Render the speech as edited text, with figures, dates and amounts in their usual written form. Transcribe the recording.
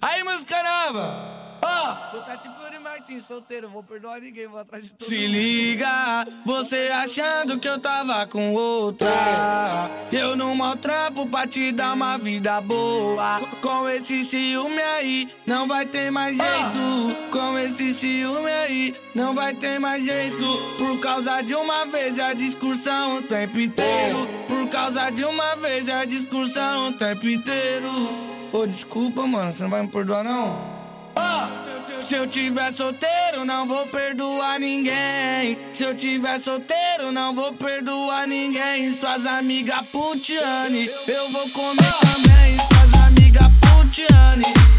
Aí, música nova. Tô tá tipo Yuri Martins, solteiro, vou perdoar ninguém, vou atrás de todo mundo. Se liga, você achando que eu tava com outra. Eu não maltrapo pra te dar uma vida boa. Com esse ciúme aí, não vai ter mais jeito. Com esse ciúme aí, não vai ter mais jeito. Por causa de uma vez é a discussão o tempo inteiro. Por causa de uma vez é a discussão o tempo inteiro. Ô, desculpa, mano, você não vai me perdoar, não? Se eu tiver solteiro, não vou perdoar ninguém. Se eu tiver solteiro, não vou perdoar ninguém. Suas amigas putiane, eu vou comer também. Suas amigas putiane,